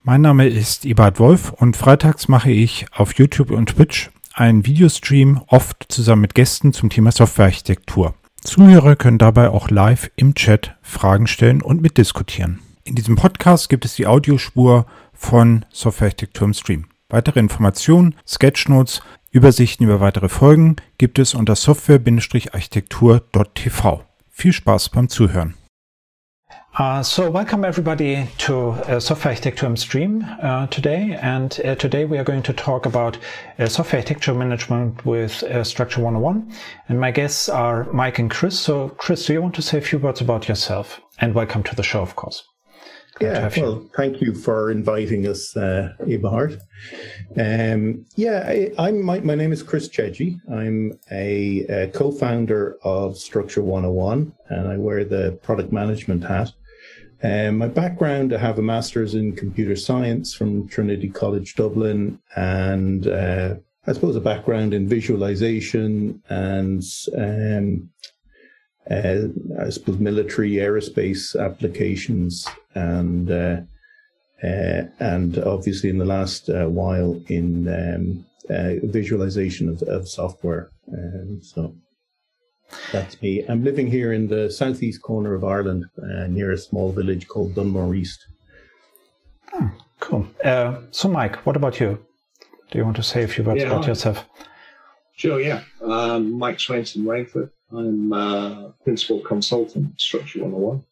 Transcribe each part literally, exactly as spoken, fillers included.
Mein Name ist Eberhard Wolf und freitags mache ich auf YouTube und Twitch einen Videostream, oft zusammen mit Gästen zum Thema Softwarearchitektur. Zuhörer können dabei auch live im Chat Fragen stellen und mitdiskutieren. In diesem Podcast gibt es die Audiospur von Softwarearchitektur im Stream. Weitere Informationen, Sketchnotes, Übersichten über weitere Folgen gibt es unter software architektur punkt t v. Viel Spaß beim Zuhören. Uh, so welcome everybody to uh, Software Architecture im Stream uh, today, and uh, today we are going to talk about uh, software architecture management with uh, Structure one oh one, and my guests are Mike and Chris. So Chris, do you want to say a few words about yourself? And welcome to the show, of course. Glad yeah, well, you. Thank you for inviting us, uh, Eberhard. Um, yeah, I, I'm my, my name is Chris Chedji. I'm a, a co-founder of Structure one oh one, and I wear the product management hat. Um, my background, I have a master's in computer science from Trinity College Dublin, and uh, I suppose a background in visualization and um, uh, I suppose military aerospace applications, and uh, uh, and obviously in the last uh, while in um, uh, visualization of, of software. Um, so. That's me. I'm living here in the southeast corner of Ireland, uh, near a small village called Dunmore East. Oh, cool. Uh, so, Mike, what about you? Do you want to say a few words yeah, about hi. yourself? Sure, yeah. Um, Mike Swainson Rainford. I'm uh, principal consultant at Structure one oh one.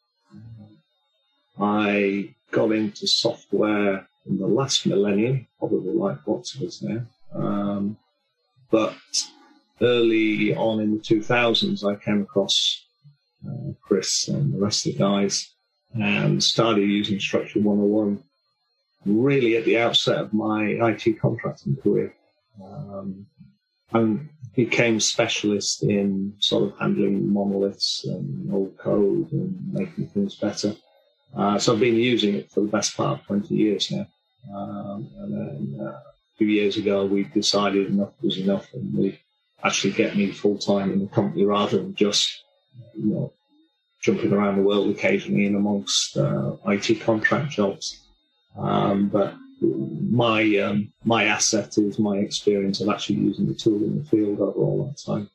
I got into software in the last millennium, probably like lots of us now. Um, but early on in the two thousands, I came across uh, Chris and the rest of the guys and started using Structure one oh one really at the outset of my I T contracting career. Um, and became specialist in sort of handling monoliths and old code and making things better. Uh, so I've been using it for the best part of twenty years now. Um, and then uh, a few years ago, we decided enough was enough, and we actually get me full-time in the company rather than just, you know, jumping around the world occasionally in amongst uh, I T contract jobs. Um, but my um, my asset is my experience of actually using the tool in the field over all that time.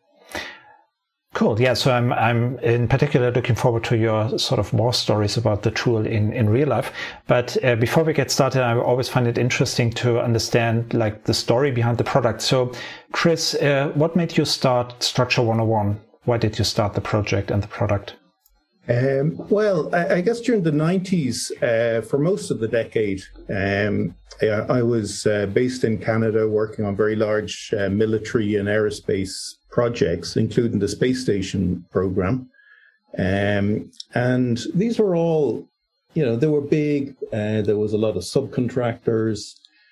Cool. Yeah. So I'm I'm in particular looking forward to your sort of war stories about the tool in, in real life. But uh, before we get started, I always find it interesting to understand like the story behind the product. So, Chris, uh, what made you start Structure one oh one? Why did you start the project and the product? Um, well, I, I guess during the nineties, uh, for most of the decade, um, I, I was uh, based in Canada working on very large uh, military and aerospace projects, including the space station program. Um, and these were all, you know, they were big. Uh, there was a lot of subcontractors.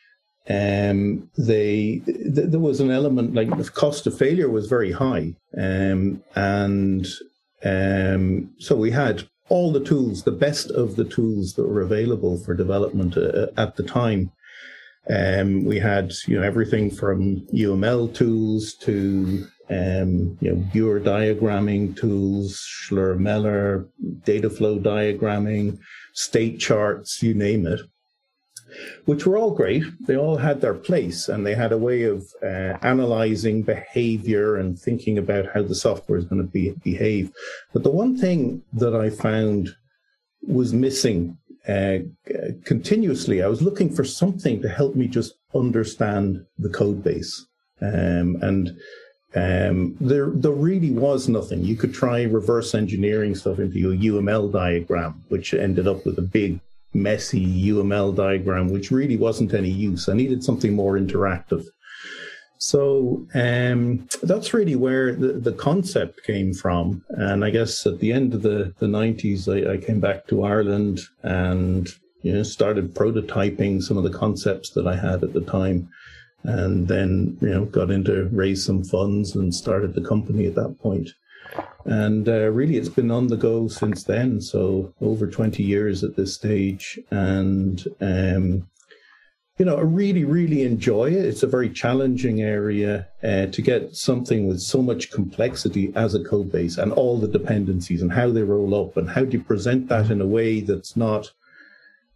Um, they, th- there was an element, like the cost of failure was very high. Um, and um, so we had all the tools, the best of the tools that were available for development uh, at the time. Um, we had, you know, everything from U M L tools to Um, you know, Buer diagramming tools, Schlur-Meller, data flow diagramming, state charts, you name it, which were all great. They all had their place, and they had a way of uh, analyzing behavior and thinking about how the software is going to be, behave. But the one thing that I found was missing uh, continuously, I was looking for something to help me just understand the code base. Um, and Um, there, there really was nothing. You could try reverse engineering stuff into a U M L diagram, which ended up with a big, messy U M L diagram, which really wasn't any use. I needed something more interactive. So um, that's really where the, the concept came from. And I guess at the end of the, the nineties, I, I came back to Ireland and, you know, started prototyping some of the concepts that I had at the time. And then, you know, got into raise some funds and started the company at that point. And uh, really, it's been on the go since then. So over twenty years at this stage. And, um, you know, I really, really enjoy it. It's a very challenging area uh, to get something with so much complexity as a code base and all the dependencies and how they roll up and how do you present that in a way that's not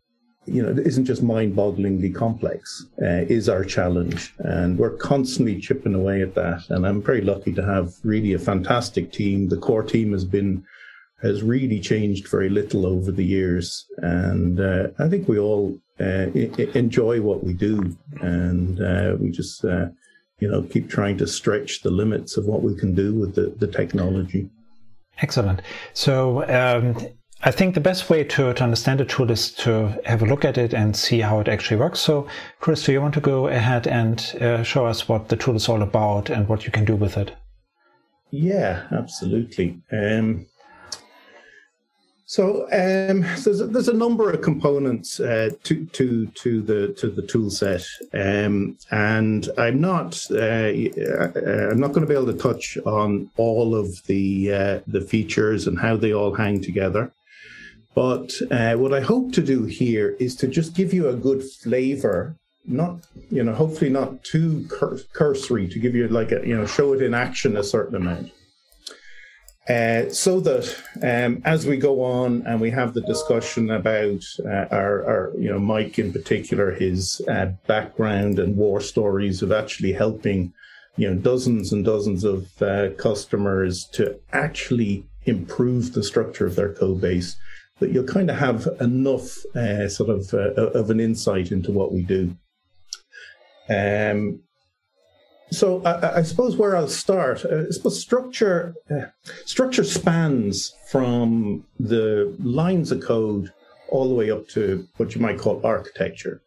you know, isn't just mind-bogglingly complex, uh, is our challenge. And we're constantly chipping away at that. And I'm very lucky to have really a fantastic team. The core team has been, has really changed very little over the years. And uh, I think we all uh, I- enjoy what we do. And uh, we just, uh, you know, keep trying to stretch the limits of what we can do with the, the technology. Excellent. So um, I think the best way to, to understand the tool is to have a look at it and see how it actually works. So Chris, do you want to go ahead and uh, show us what the tool is all about and what you can do with it? Yeah, absolutely. Um, so um, there's, a, there's a number of components uh, to to to the to the tool set, um, and I'm not uh, I'm not going to be able to touch on all of the uh, the features and how they all hang together. But uh, what I hope to do here is to just give you a good flavor, not you know hopefully not too cur- cursory, to give you like a you know show it in action a certain amount. Uh, so that um, as we go on and we have the discussion about uh, our, our, you know, Mike in particular, his uh, background and war stories of actually helping, you know, dozens and dozens of uh, customers to actually improve the structure of their code base, that you'll kind of have enough uh, sort of uh, of an insight into what we do. Um, So I, I suppose where I'll start, uh, I suppose structure uh, structure spans from the lines of code all the way up to what you might call architecture.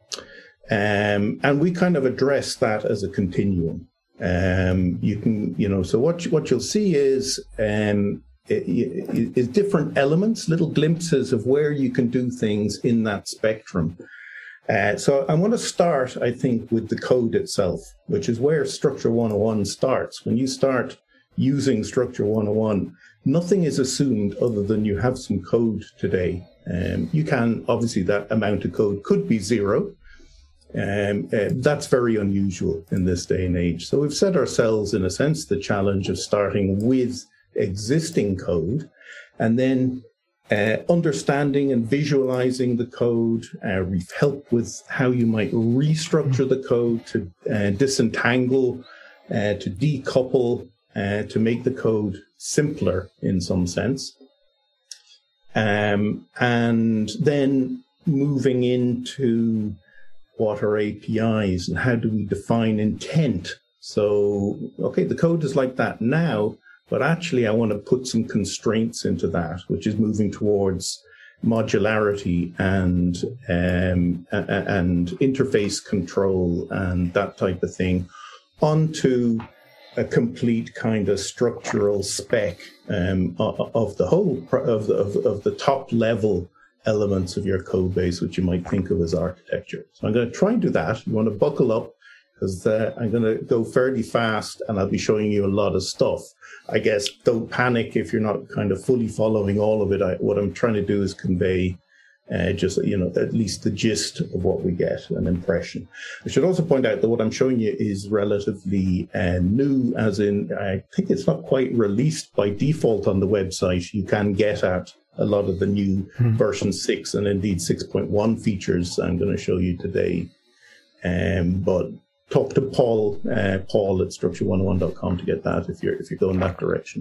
Um, and we kind of address that as a continuum. Um, you can, you know, so what, what you'll see is, um, is different elements, little glimpses of where you can do things in that spectrum. Uh, so I want to start, I think, with the code itself, which is where Structure one oh one starts. When you start using Structure one oh one, nothing is assumed other than you have some code today. Um, you can, obviously, that amount of code could be zero. Um, uh, that's very unusual in this day and age. So we've set ourselves, in a sense, the challenge of starting with existing code and then Uh, understanding and visualizing the code. Uh, we've helped with how you might restructure the code to uh, disentangle, uh, to decouple, uh, to make the code simpler in some sense. Um, and then moving into what are A P Is and how do we define intent? So, okay, the code is like that now, but actually, I want to put some constraints into that, which is moving towards modularity and um, and interface control and that type of thing, onto a complete kind of structural spec um, of the whole of the of, of the top level elements of your code base, which you might think of as architecture. So I'm going to try and do that. You want to buckle up, because uh, I'm going to go fairly fast and I'll be showing you a lot of stuff. I guess don't panic if you're not kind of fully following all of it. I, what I'm trying to do is convey uh, just, you know, at least the gist of what we get, an impression. I should also point out that what I'm showing you is relatively uh, new, as in, I think it's not quite released by default on the website. You can get at a lot of the new mm-hmm. version six and indeed six point one features I'm going to show you today. Um, but talk to Paul, uh, Paul at structure one oh one dot com to get that if you're if you're going that direction.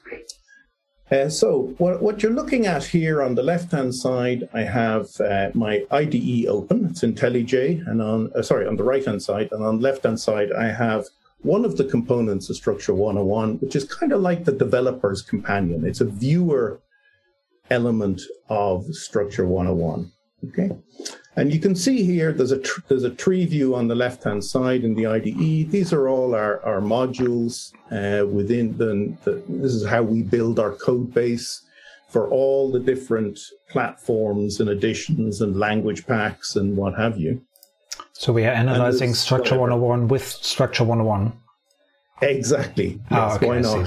Uh, so what what you're looking at here on the left-hand side, I have uh, my I D E open. It's IntelliJ, and on uh, sorry on the right-hand side, and on the left-hand side, I have one of the components of Structure one oh one, which is kind of like the developer's companion. It's a viewer element of Structure one oh one. Okay. And you can see here, there's a tr- there's a tree view on the left-hand side in the I D E. These are all our, our modules uh, within the, the, this is how we build our code base for all the different platforms and additions and language packs and what have you. So we are analyzing Structure whatever. one oh one with Structure one oh one. Exactly. Yes, oh, okay, why not?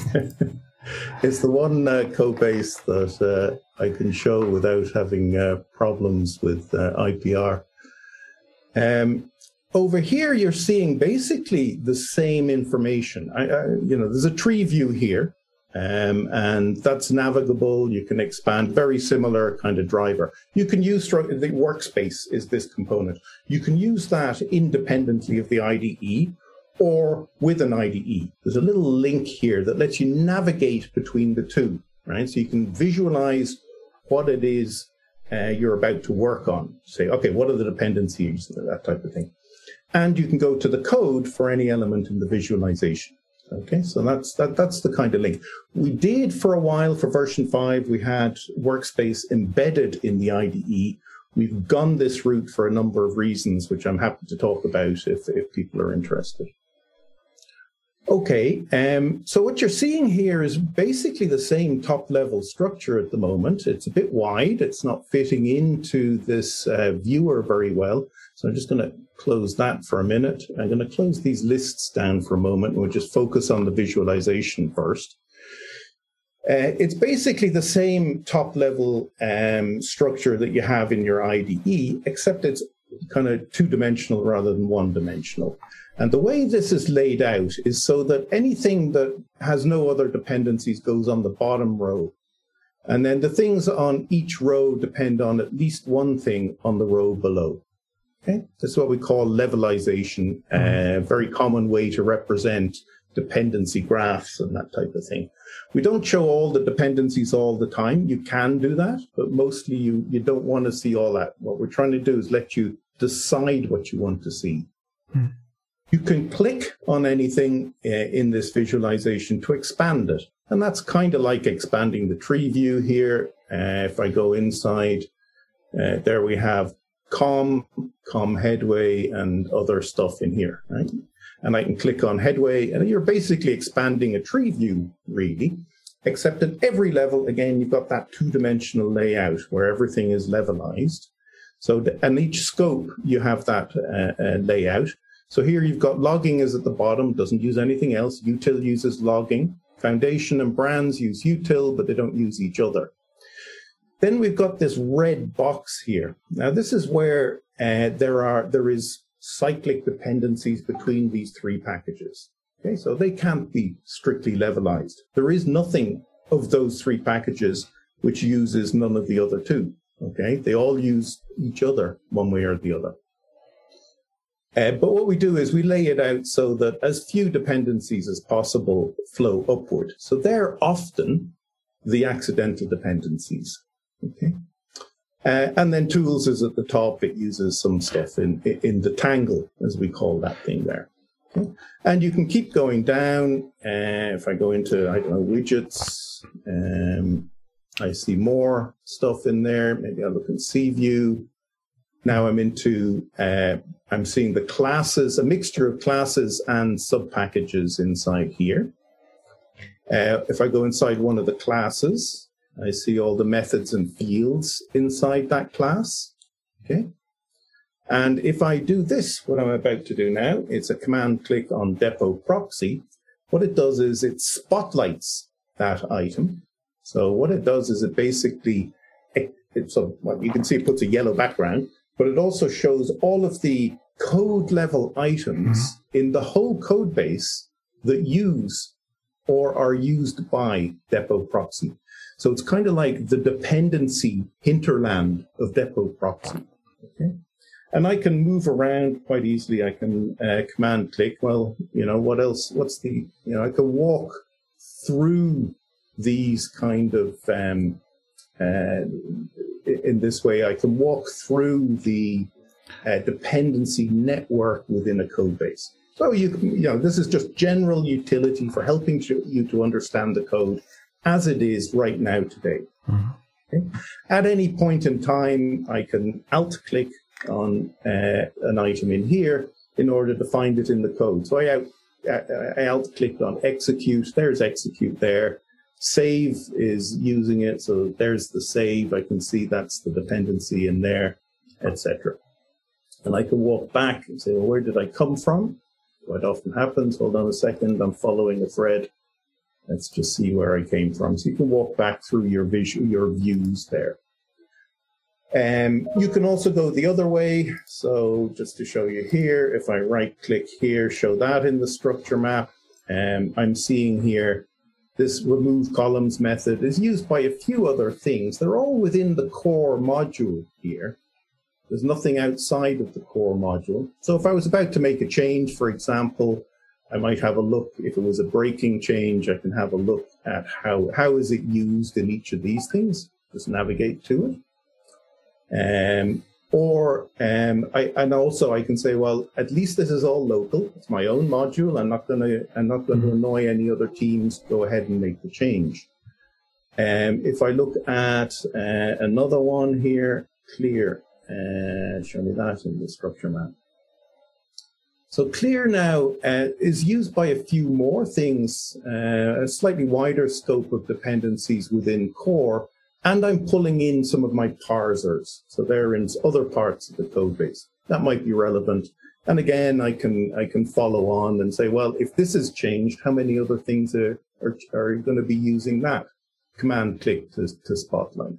It's the one uh, code base that uh, I can show without having uh, problems with uh, I P R. Um, over here, you're seeing basically the same information. I, I, you know, there's a tree view here, Um, and that's navigable. You can expand, very similar kind of driver. You can use the workspace is this component. You can use that independently of the I D E or with an I D E. There's a little link here that lets you navigate between the two, right? So you can visualize what it is uh, you're about to work on. Say, okay, what are the dependencies, that type of thing. And you can go to the code for any element in the visualization. Okay, so that's that. That's the kind of link. We did for a while for version five, we had Workspace embedded in the I D E. We've gone this route for a number of reasons, which I'm happy to talk about if, if people are interested. Okay, um, so what you're seeing here is basically the same top-level structure at the moment. It's a bit wide. It's not fitting into this uh, viewer very well. So I'm just going to close that for a minute. I'm going to close these lists down for a moment, and we'll just focus on the visualization first. Uh, it's basically the same top-level um, structure that you have in your I D E, except it's kind of two-dimensional rather than one-dimensional. And the way this is laid out is so that anything that has no other dependencies goes on the bottom row. And then the things on each row depend on at least one thing on the row below. Okay, this is what we call levelization, a uh, very common way to represent dependency graphs and that type of thing. We don't show all the dependencies all the time. You can do that, but mostly you, you don't want to see all that. What we're trying to do is let you decide what you want to see. Hmm. You can click on anything uh, in this visualization to expand it. And that's kind of like expanding the tree view here. Uh, if I go inside, uh, there we have com, com headway, and other stuff in here, right? And I can click on headway, and you're basically expanding a tree view, really. Except at every level, again, you've got that two-dimensional layout where everything is levelized. So, the, and each scope, you have that uh, uh, layout. So here you've got logging is at the bottom, doesn't use anything else. Util uses logging. Foundation and brands use util, but they don't use each other. Then we've got this red box here. Now this is where uh, there are there is cyclic dependencies between these three packages. Okay, so they can't be strictly levelized. There is nothing of those three packages which uses none of the other two. Okay, they all use each other one way or the other. Uh, but what we do is we lay it out so that as few dependencies as possible flow upward. So they're often the accidental dependencies. Okay. Uh, and then tools is at the top. It uses some stuff in, in the tangle, as we call that thing there. Okay. And you can keep going down. Uh, if I go into, I don't know, widgets, um, I see more stuff in there. Maybe I'll look in C view. Now I'm into, uh, I'm seeing the classes, a mixture of classes and sub-packages inside here. Uh, if I go inside one of the classes, I see all the methods and fields inside that class. Okay. And if I do this, what I'm about to do now, it's a command click on depot proxy. What it does is it spotlights that item. So what it does is it basically, it, it, so well, you can see it puts a yellow background, but it also shows all of the code level items mm-hmm. in the whole code base that use or are used by depot proxy. So it's kind of like the dependency hinterland of depot proxy. Okay. And I can move around quite easily. I can uh, command click. Well, you know, what else? What's the, you know, I can walk through these kind of, um, uh, in this way, I can walk through the uh, dependency network within a code base. So you can, you know, this is just general utility for helping you to understand the code as it is right now today. Mm-hmm. Okay? At any point in time, I can alt-click on uh, an item in here in order to find it in the code. So I, out, I alt-clicked on execute. There's execute there. Save is using it. So there's the save. I can see that's the dependency in there, et cetera. And I can walk back and say, well, where did I come from? Quite often happens. Hold on a second. I'm following a thread. Let's just see where I came from. So you can walk back through your visual, your views there. Um, you can also go the other way. So just to show you here, if I right click here, show that in the structure map, um, I'm seeing here this remove columns method is used by a few other things. They're all within the core module here. There's nothing outside of the core module. So if I was about to make a change, for example, I might have a look, if it was a breaking change, I can have a look at how, how is it used in each of these things. Just navigate to it. Um, or, um, I, and also I can say, well, at least this is all local. It's my own module. I'm not going to, I'm not going to annoy any other teams. Go ahead and make the change. Um, if I look at uh, another one here, clear, uh, show me that in the structure map. So clear now uh, is used by a few more things, uh, a slightly wider scope of dependencies within core, and I'm pulling in some of my parsers. So they're in other parts of the code base. That might be relevant. And again, I can I can follow on and say, well, if this has changed, how many other things are, are, are going to be using that? Command click to, to Spotlight.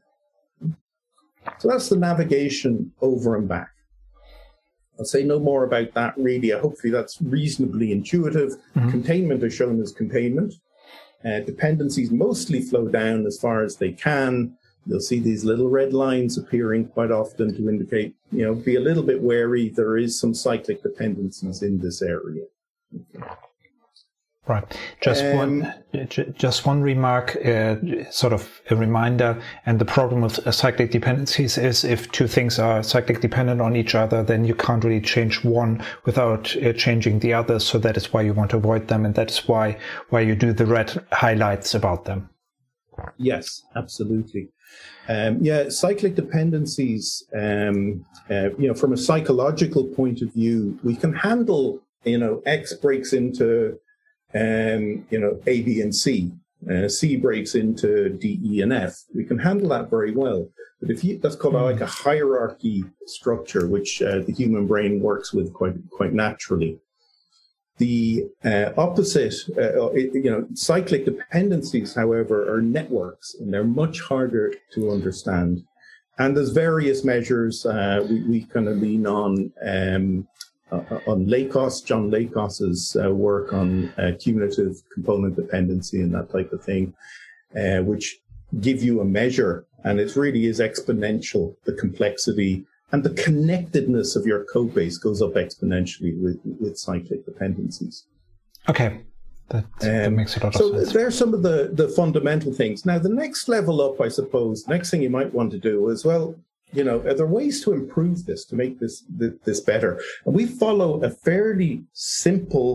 So that's the navigation over and back. I'll say no more about that really. Hopefully that's reasonably intuitive. Mm-hmm. Containment is shown as containment. Uh, dependencies mostly flow down as far as they can. You'll see these little red lines appearing quite often to indicate, you know, be a little bit wary. There is some cyclic dependencies in this area. Okay. Right. Just um, one, just one remark, uh, sort of a reminder. And the problem with uh, cyclic dependencies is if two things are cyclic dependent on each other, then you can't really change one without uh, changing the other. So that is why you want to avoid them, and that's why why you do the red highlights about them. Yes, absolutely. Um, yeah, cyclic dependencies. Um, uh, you know, from a psychological point of view, we can handle. You know, X breaks into Um, you know, A, B, and C. Uh, C breaks into D, E, and F. We can handle that very well. But if you, that's called like a hierarchy structure, which uh, the human brain works with quite quite naturally. The uh, opposite, uh, it, you know, cyclic dependencies, however, are networks, and they're much harder to understand. And there's various measures uh, we, we kind of lean on. Um, Uh, on Lakos, John Lakos's uh, work on uh, cumulative component dependency and that type of thing, uh, which give you a measure, and it really is exponential, the complexity and the connectedness of your code base goes up exponentially with, with cyclic dependencies. Okay, that, that um, makes a lot of so sense. So there's some of the, the fundamental things. Now, the next level up, I suppose, next thing you might want to do is, well, you know, are there ways to improve this, to make this this better? And we follow a fairly simple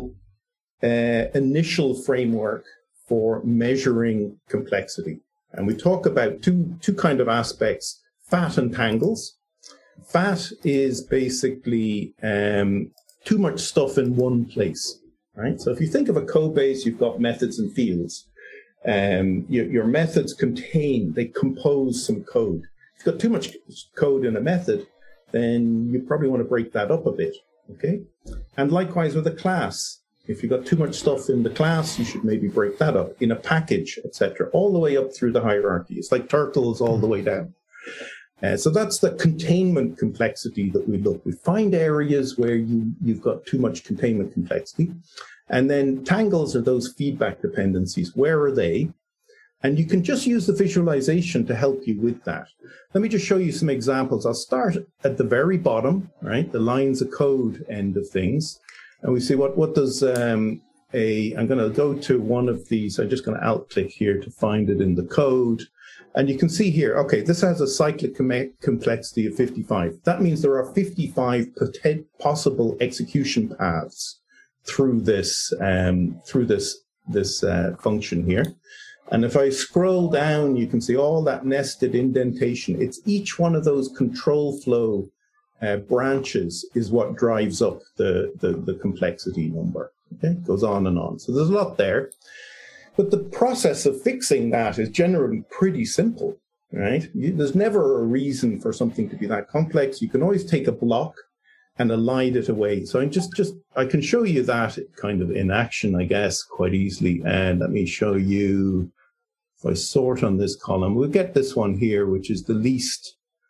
uh, initial framework for measuring complexity. And we talk about two two kind of aspects, fat and tangles. Fat is basically um, too much stuff in one place, right? So if you think of a code base, you've got methods and fields. Um, your, your methods contain, they compose some code. If you've got too much code in a method, then you probably want to break that up a bit, okay? And likewise with a class. If you've got too much stuff in the class, you should maybe break that up in a package, et cetera, all the way up through the hierarchy. It's like turtles all the way down. Uh, so that's the containment complexity that we look. We find areas where you, you've got too much containment complexity. And then tangles are those feedback dependencies. Where are they? And you can just use the visualization to help you with that. Let me just show you some examples. I'll start at the very bottom, right? The lines of code end of things. And we see what, what does um, a, I'm going to go to one of these. I'm just going to alt click here to find it in the code. And you can see here, okay, this has a cyclic com- complexity of fifty-five. That means there are fifty-five poten- possible execution paths through this, um, through this, this uh, function here. And if I scroll down, you can see all that nested indentation. It's each one of those control flow uh, branches is what drives up the, the, the complexity number. Okay, it goes on and on. So there's a lot there. But the process of fixing that is generally pretty simple, right? You, there's never a reason for something to be that complex. You can always take a block and align it away. So I just, just I can show you that kind of in action, I guess, quite easily. And let me show you. If I sort on this column, we'll get this one here, which is the least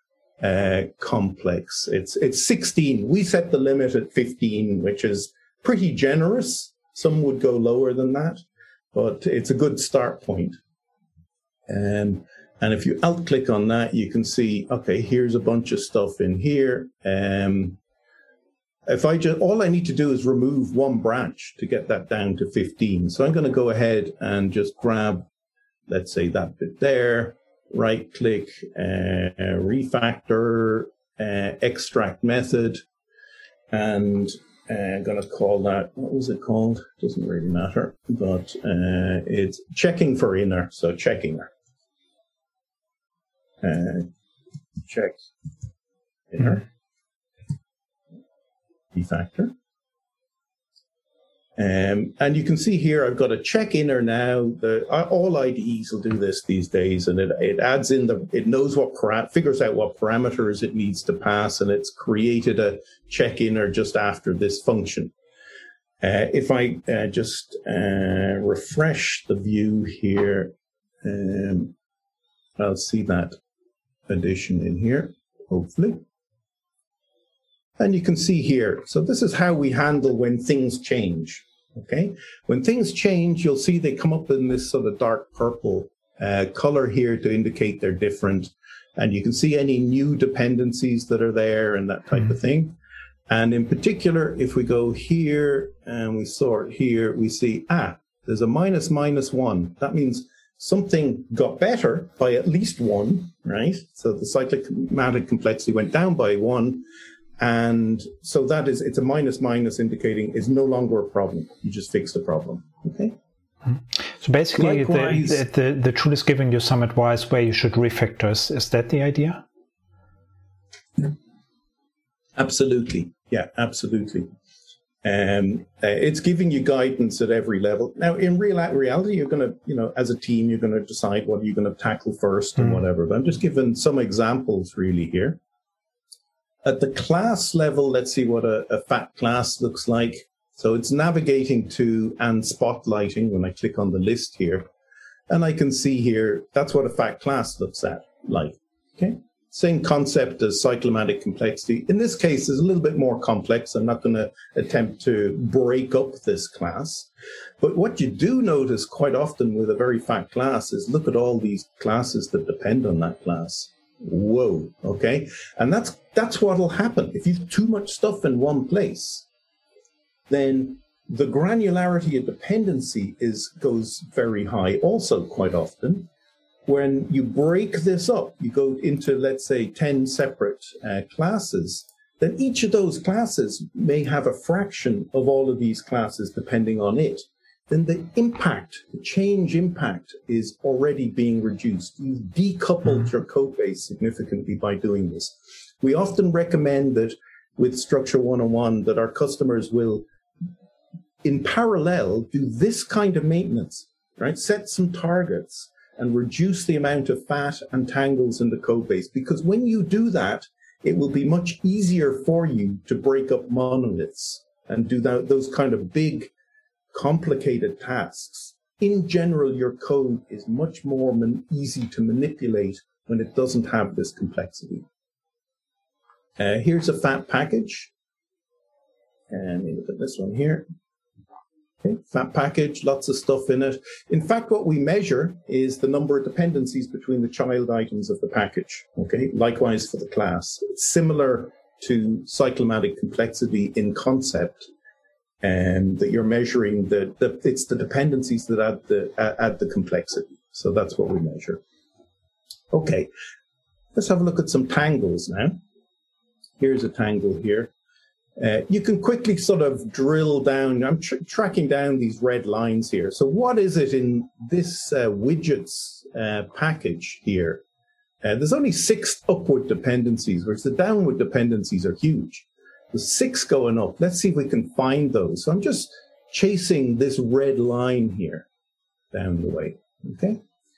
uh, complex. It's it's sixteen. We set the limit at fifteen, which is pretty generous. Some would go lower than that. but it's a good start point. Um, and if you alt click on that, you can see, okay, here's a bunch of stuff in here. Um, if I just, all I need to do is remove one branch to get that down to fifteen. So I'm going to go ahead and just grab, let's say, that bit there, right click, uh, refactor, uh, extract method, and uh, I'm going to call that, what was it called? Doesn't really matter, but uh, it's checking for inner, so check inner. Uh, check inner. Refactor. Um, and you can see here, I've got a check inner now. The, all I D Es will do this these days, and it, it adds in the, it knows what, para, figures out what parameters it needs to pass, and it's created a check inner just after this function. Uh, if I uh, just uh, refresh the view here, um, I'll see that addition in here, hopefully. And you can see here, so this is how we handle when things change, okay? When things change, you'll see they come up in this sort of dark purple uh, color here to indicate they're different. And you can see any new dependencies that are there and that type mm-hmm. of thing. And in particular, if we go here and we sort here, we see, ah, there's a minus minus one. That means something got better by at least one, right? So the cyclic complexity went down by one. And so that is, it's a minus minus indicating is no longer a problem. You just fixed the problem, okay? So basically the, the, the, the tool is giving you some advice where you should refactor. Is, is that the idea? Yeah. Absolutely, yeah, absolutely. Um, uh, it's giving you guidance at every level. Now, in real reality, you're going to, you know, as a team, you're going to decide what you're going to tackle first and mm. whatever. But I'm just giving some examples really here. At the class level, let's see what a, a fat class looks like. So it's navigating to and spotlighting when I click on the list here. And I can see here, that's what a fat class looks at like, okay? Same concept as cyclomatic complexity. In this case, it's a little bit more complex. I'm not going to attempt to break up this class. But what you do notice quite often with a very fat class is look at all these classes that depend on that class. Whoa, okay? And that's that's what'll happen. If you've too much stuff in one place, then the granularity of dependency is goes very high also quite often. When you break this up, you go into, let's say, ten separate uh, classes, then each of those classes may have a fraction of all of these classes depending on it. Then the impact, the change impact is already being reduced. You've decoupled your code base significantly by doing this. We often recommend that with Structure one oh one that our customers will, in parallel, do this kind of maintenance, right? Set some targets and reduce the amount of fat and tangles in the code base. Because when you do that, it will be much easier for you to break up monoliths and do that, those kind of big, complicated tasks. In general, your code is much more man- easy to manipulate when it doesn't have this complexity. Uh, here's a fat package. And maybe put this one here. Okay, fat package, lots of stuff in it. In fact, what we measure is the number of dependencies between the child items of the package. Okay, likewise for the class. It's similar to cyclomatic complexity in concept, and that you're measuring the, the it's the dependencies that add the add the complexity. So that's what we measure. Okay, let's have a look at some tangles now. Here's a tangle here. Uh, you can quickly sort of drill down. I'm tr- tracking down these red lines here. So what is it in this uh, widgets uh, package here? Uh, there's only six upward dependencies, whereas the downward dependencies are huge. There's six going up. Let's see if we can find those. So I'm just chasing this red line here down the way, okay?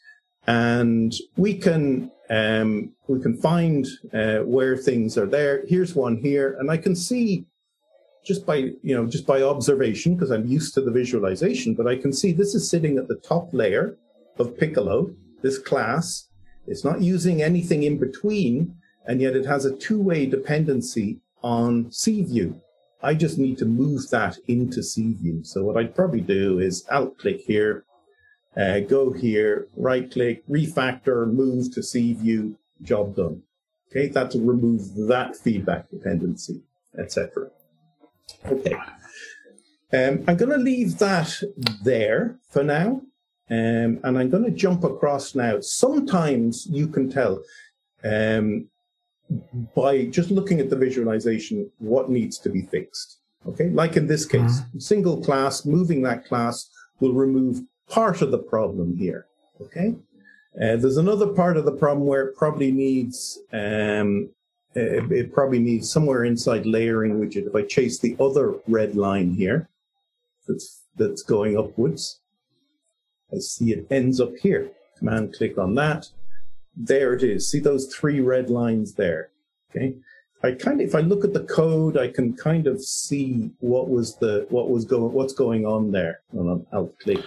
And we can um, we can find uh, where things are there. Here's one here, and I can see just by you know just by observation, because I'm used to the visualization, but I can see this is sitting at the top layer of Piccolo, this class. It's not using anything in between, and yet it has a two-way dependency on CView. I just need to move that into CView. So what I'd probably do is alt-click here, uh, go here, right click, refactor, move to C view, job done. Okay, that's to remove that feedback dependency, et cetera. Okay, um, I'm going to leave that there for now, um, and I'm going to jump across now. Sometimes you can tell um, by just looking at the visualization what needs to be fixed. Okay, like in this case, mm-hmm. single class, moving that class will remove part of the problem here. Okay, uh, there's another part of the problem where it probably needs um, it, it probably needs somewhere inside layering widget. If I chase the other red line here, that's that's going upwards, I see it ends up here. Command click on that. There it is. See those three red lines there. Okay. I kind of, if I look at the code, I can kind of see what was the, what was going, what's going on there. And I'll alt click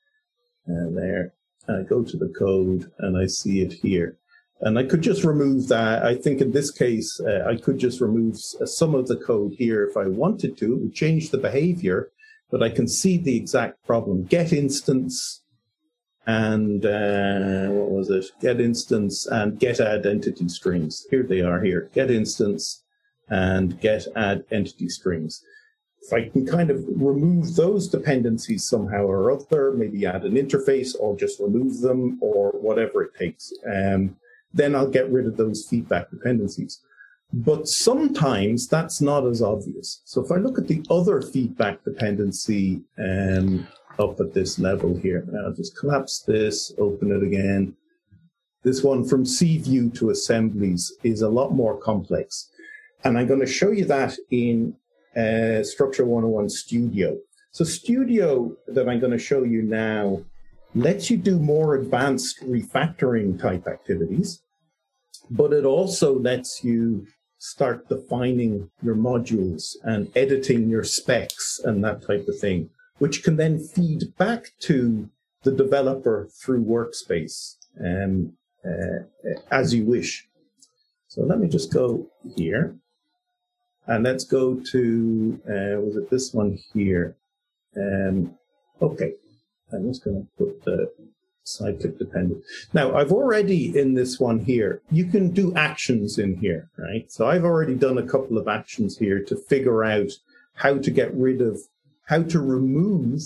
and there. And I go to the code and I see it here. And I could just remove that. I think in this case, uh, I could just remove some of the code here if I wanted to. It would change the behavior, but I can see the exact problem. Get instance and uh, what was it? Get instance and get add entity strings. Here they are here. Get instance and get add entity strings. If I can kind of remove those dependencies somehow or other, maybe add an interface or just remove them or whatever it takes, um, then I'll get rid of those feedback dependencies. But sometimes that's not as obvious. So if I look at the other feedback dependency um, up at this level here, now I'll just collapse this, open it again. This one from C view to assemblies is a lot more complex. And I'm going to show you that in uh, Structure one oh one Studio. So Studio that I'm going to show you now lets you do more advanced refactoring type activities, but it also lets you start defining your modules and editing your specs and that type of thing, which can then feed back to the developer through Workspace um, uh, as you wish. So let me just go here. And let's go to, uh, was it this one here? Um, okay, I'm just going to put the cyclic dependent. Now, I've already in this one here, you can do actions in here, right? So I've already done a couple of actions here to figure out how to get rid of, how to remove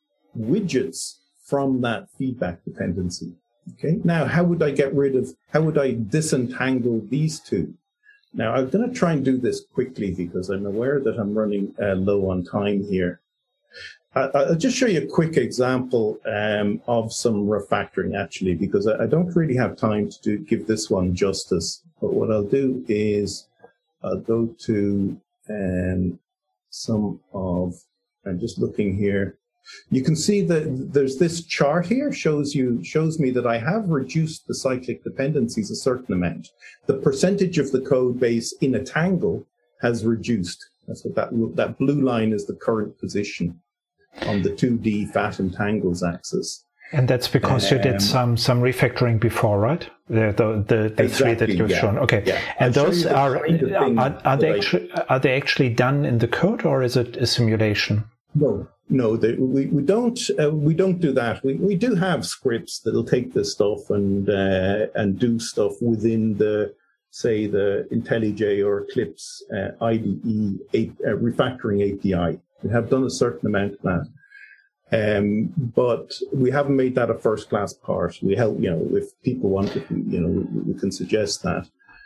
widgets from that feedback dependency. Okay, now how would I get rid of, how would I disentangle these two? Now, I'm going to try and do this quickly because I'm aware that I'm running uh, low on time here. I'll just show you a quick example um, of some refactoring, actually, because I don't really have time to do, give this one justice. But what I'll do is I'll go to um, some of, I'm just looking here. You can see that there's this chart here shows you shows me that I have reduced the cyclic dependencies a certain amount. The percentage of the code base in a tangle has reduced. That's what that that blue line is, the current position on the two D fat and tangles axis. And that's because um, you did some some refactoring before, right? The the the, the exactly, three that you've yeah. shown. Okay, yeah. And I'll those are kind of are, are they actually are they actually done in the code, or is it a simulation? No. No, they, we, we don't uh, we don't do that. We we do have scripts that'll take this stuff and uh, and do stuff within the, say, the IntelliJ or Eclipse uh, I D E a, uh, refactoring A P I. We have done a certain amount of that, um, but we haven't made that a first class part. We help, you know, if people want it, you know, we, we can suggest that.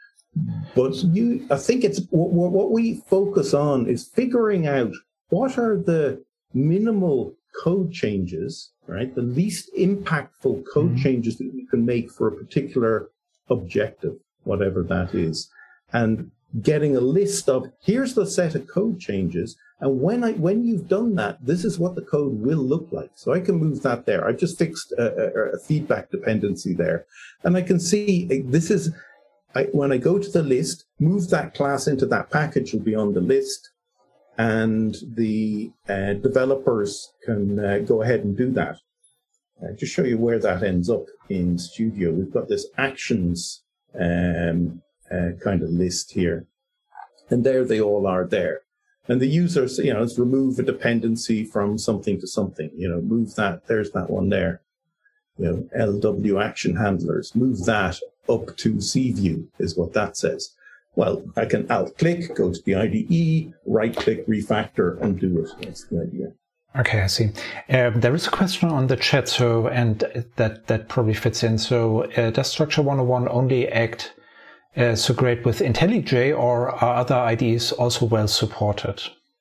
But you, I think it's what, what we focus on is figuring out what are the minimal code changes, right? The least impactful code mm-hmm. changes that you can make for a particular objective, whatever that is. And getting a list of, here's the set of code changes. And when I, when you've done that, this is what the code will look like. So I can move that there. I've just fixed a, a, a feedback dependency there. And I can see this is, I, when I go to the list, move that class into that package will be on the list. And the uh, developers can uh, go ahead and do that. I'll just show you where that ends up in Studio. We've got this actions um, uh, kind of list here. And there they all are there. And the users, you know, it's remove a dependency from something to something, you know, move that, there's that one there. you know, L W action handlers, move that up to C view is what that says. Well, I can alt click, go to the I D E, right click, refactor, and do it. That's the idea. Okay, I see. Um, there is a question on the chat, so and that that probably fits in. So, uh, does Structure one oh one only act uh, so great with IntelliJ, or are other I D Es also well supported?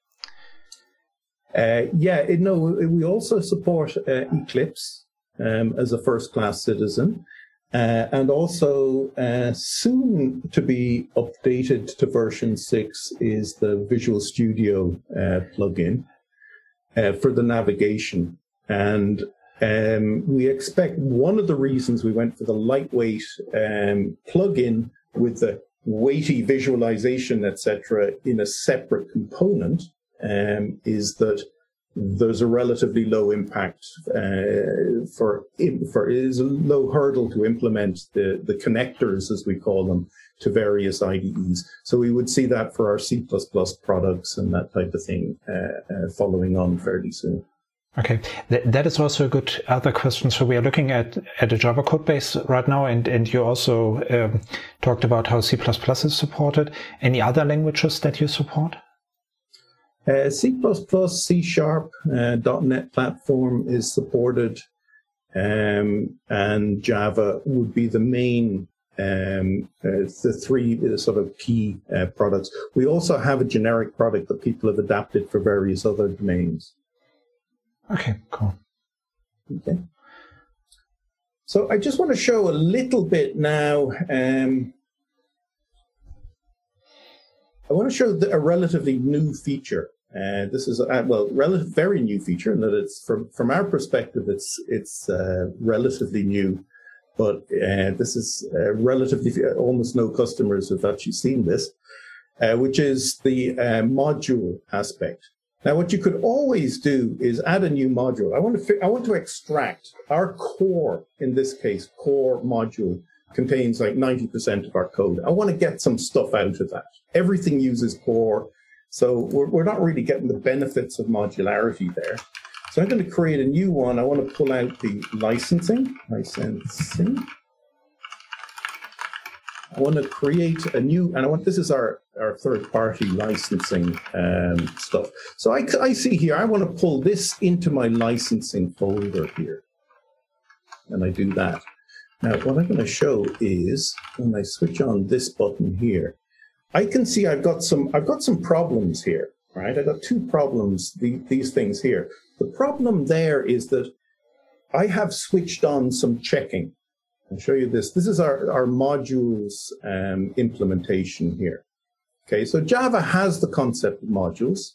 Uh, yeah, it, no, we also support uh, Eclipse um, as a first-class citizen, uh, and also uh, soon to be updated to version six is the Visual Studio uh, plugin. Uh, for the navigation. And um, we expect one of the reasons we went for the lightweight um, plugin with the weighty visualization, et cetera, in a separate component um, is that there's a relatively low impact uh, for, for it is a low hurdle to implement the, the connectors, as we call them, to various I D Es. So we would see that for our C plus plus products and that type of thing uh, uh, following on fairly soon. Okay, Th- that is also a good other question. So we are looking at, at a Java code base right now, and, and you also um, talked about how C plus plus is supported. Any other languages that you support? Uh, C plus plus, C Sharp, uh, .NET Platform is supported, um, and Java would be the main, um, uh, the three uh, sort of key uh, products. We also have a generic product that people have adapted for various other domains. Okay, cool. Okay. So I just want to show a little bit now. Um, I want to show the, a relatively new feature. Uh, this is a well, relative, very new feature, in that it's from from our perspective, it's it's uh, relatively new, but uh, this is uh, relatively almost no customers have actually seen this, uh, which is the uh, module aspect. Now, what you could always do is add a new module. I want to I want to extract our core, in this case, core module contains like ninety percent of our code. I want to get some stuff out of that. Everything uses core. So we're, we're not really getting the benefits of modularity there. So I'm going to create a new one. I want to pull out the licensing. Licensing. I want to create a new, and I want, this is our, our third-party licensing um, stuff. So I, I see here, I want to pull this into my licensing folder here. And I do that. Now, what I'm going to show is when I switch on this button here, I can see I've got some I've got some problems here, right? I've got two problems, the, these things here. The problem there is that I have switched on some checking. I'll show you this. This is our, our modules um, implementation here. Okay, so Java has the concept of modules.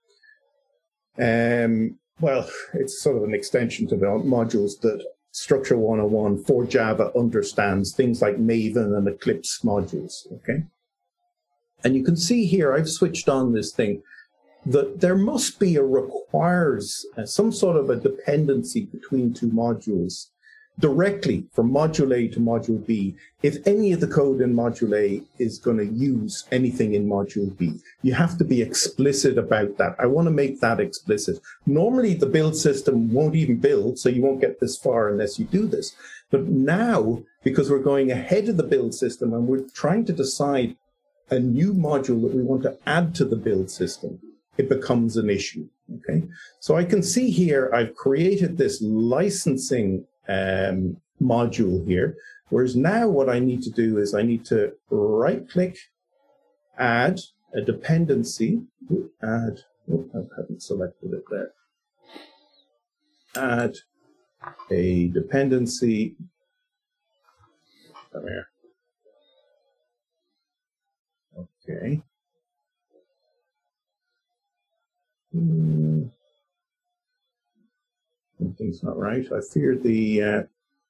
Um, well, it's sort of an extension to the modules that Structure one oh one for Java understands, things like Maven and Eclipse modules, okay? And you can see here, I've switched on this thing, that there must be a requires uh, some sort of a dependency between two modules directly from module A to module B. If any of the code in module A is going to use anything in module B, you have to be explicit about that. I want to make that explicit. Normally, the build system won't even build, so you won't get this far unless you do this. But now, because we're going ahead of the build system and we're trying to decide a new module that we want to add to the build system, it becomes an issue, okay? So I can see here, I've created this licensing um, module here, whereas now what I need to do is I need to right-click, add a dependency, add, oh, I haven't selected it there, add a dependency, come here, okay. Hmm. Something's not right. I fear the uh,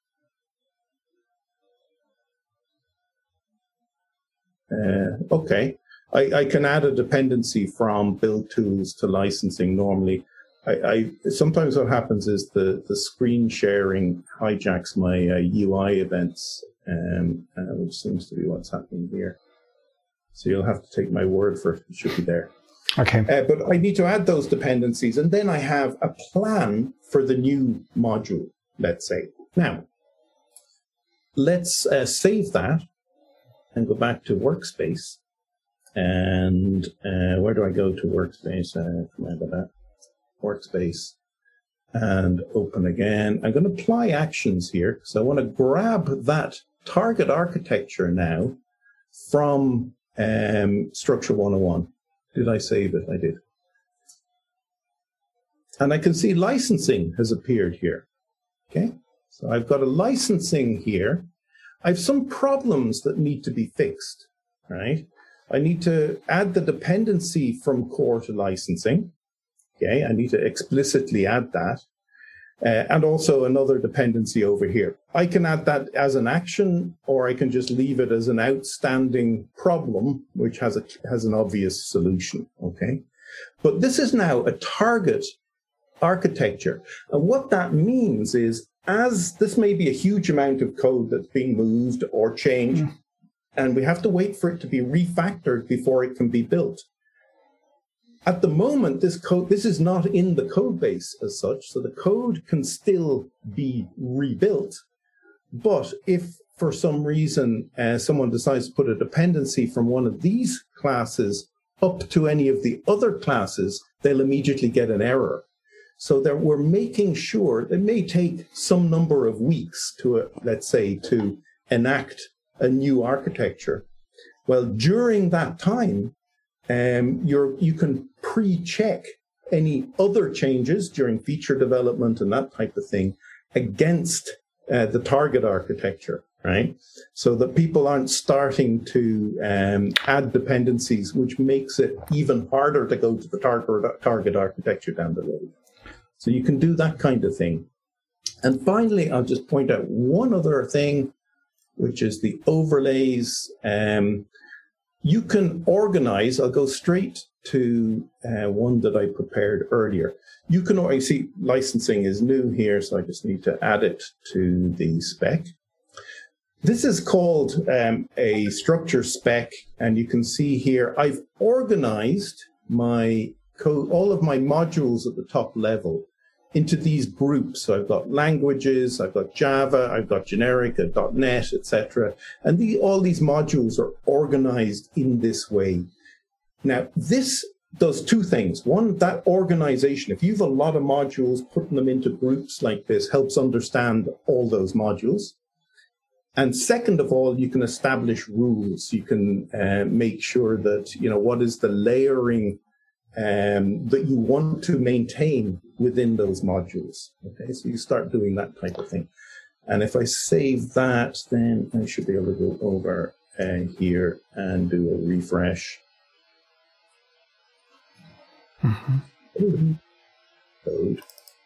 uh, okay. I, I can add a dependency from build tools to licensing normally. I, I sometimes what happens is the the screen sharing hijacks my uh, U I events, um, uh, which seems to be what's happening here. So you'll have to take my word for it. It should be there. Okay. Uh, but I need to add those dependencies, and then I have a plan for the new module, let's say. Now, let's uh, save that and go back to Workspace. And uh, where do I go to Workspace? Uh, remember that. Workspace. And open again. I'm going to apply actions here because I want to grab that target architecture now from um, Structure one oh one. Did I save it? I did. And I can see licensing has appeared here. Okay, so I've got a licensing here. I have some problems that need to be fixed, right? I need to add the dependency from core to licensing. Okay, I need to explicitly add that. Uh, and also another dependency over here. I can add that as an action, or I can just leave it as an outstanding problem, which has a has an obvious solution, okay? But this is now a target architecture. And what that means is, as this may be a huge amount of code that's being moved or changed, mm. and we have to wait for it to be refactored before it can be built. At the moment, this code, this is not in the code base as such, so the code can still be rebuilt. But if for some reason uh, someone decides to put a dependency from one of these classes up to any of the other classes, they'll immediately get an error. So that we're making sure it may take some number of weeks to, uh, let's say, to enact a new architecture. Well, during that time, um, you're, you can pre-check any other changes during feature development and that type of thing against uh, the target architecture, right? So that people aren't starting to um, add dependencies, which makes it even harder to go to the target, target architecture down the road. So you can do that kind of thing. And finally, I'll just point out one other thing, which is the overlays. Um, you can organize, I'll go straight to uh, one that I prepared earlier. You can, I see licensing is new here, so I just need to add it to the spec. This is called um, a structure spec, and you can see here, I've organized my code, all of my modules at the top level into these groups. So I've got languages, I've got Java, I've got generic, I've got .NET, et cetera. And the, all these modules are organized in this way. Now, this does two things. One, that organization, if you have a lot of modules, putting them into groups like this helps understand all those modules. And second of all, you can establish rules. You can uh, make sure that, you know, what is the layering um, that you want to maintain within those modules. Okay, so you start doing that type of thing. And if I save that, then I should be able to go over uh, here and do a refresh. Mm-hmm. Code.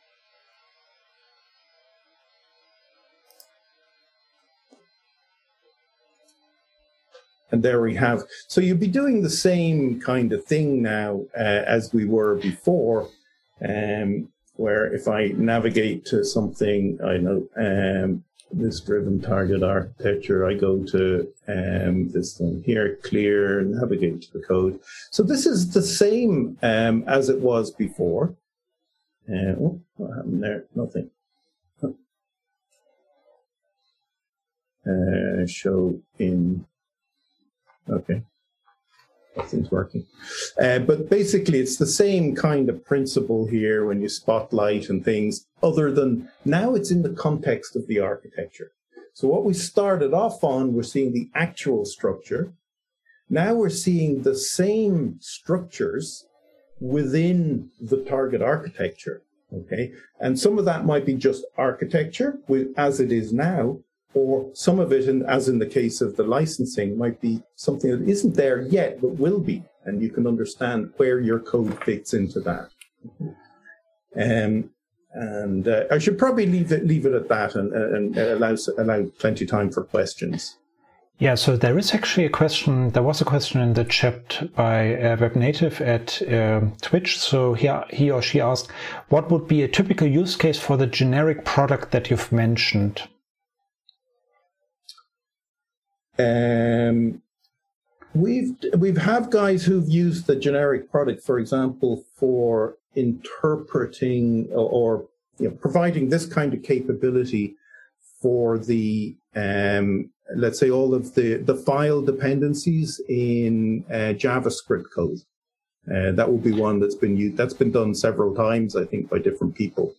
And there we have. So you'll be doing the same kind of thing now uh, as we were before, um, where if I navigate to something, I know, um, this driven target architecture, I go to um, this thing here, clear, navigate to the code. So this is the same um, as it was before. Uh, oh, what happened there? Nothing. Uh, show in. Okay, nothing's working. Uh, but basically, it's the same kind of principle here when you spotlight and things, other than now it's in the context of the architecture. So what we started off on, we're seeing the actual structure. Now we're seeing the same structures within the target architecture, okay? And some of that might be just architecture, as it is now, or some of it, as in the case of the licensing, might be something that isn't there yet, but will be. And you can understand where your code fits into that. Um, and uh, I should probably leave it leave it at that and, and allow, allow plenty of time for questions. Yeah, so there is actually a question, there was a question in the chat by uh, WebNative at uh, Twitch. So he, he or she asked, what would be a typical use case for the generic product that you've mentioned? Um, we've we've have guys who've used the generic product, for example, for interpreting or, or you know, providing this kind of capability for the, um, let's say, all of the, the file dependencies in uh, JavaScript code. Uh, that will be one that's been used. That's been done several times, I think, by different people.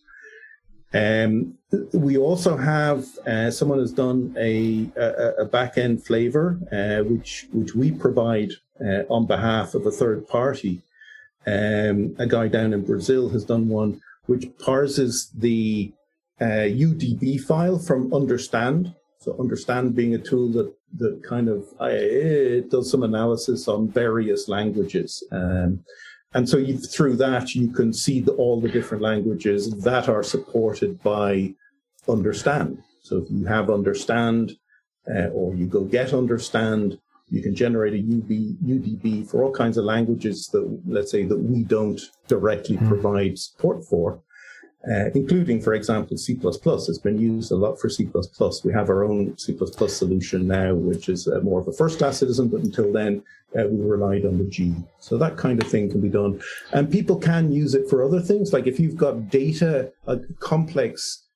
Um, we also have uh, someone has done a, a, a back-end flavor, uh, which which we provide uh, on behalf of a third party. Um, a guy down in Brazil has done one which parses the uh, U D B file from Understand. So Understand being a tool that that kind of uh, it does some analysis on various languages. Um, And so you, through that, you can see the, all the different languages that are supported by Understand. So if you have Understand, uh, or you go get Understand, you can generate a U D B for all kinds of languages that, let's say, that we don't directly mm-hmm. provide support for, uh, including, for example, C plus plus. It's been used a lot for C plus plus. We have our own C plus plus solution now, which is uh, more of a first-class citizen, but until then, Uh, we relied on the G. So that kind of thing can be done. And people can use it for other things. Like if you've got data, a complex